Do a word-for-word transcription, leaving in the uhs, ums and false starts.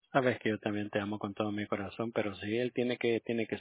Sabes que yo también te amo con todo mi corazón, pero sí, él tiene que, tiene que